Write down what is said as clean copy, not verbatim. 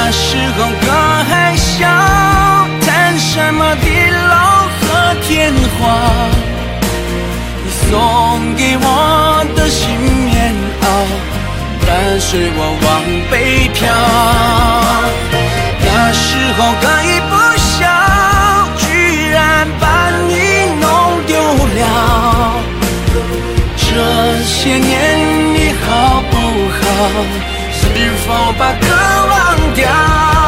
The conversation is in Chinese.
那时候可还小，谈什么地老和天荒。你送给我的新棉袄，伴随我往北漂。那时候可以不小，居然把你弄丢了。这些年你好不好？是否把歌忘掉？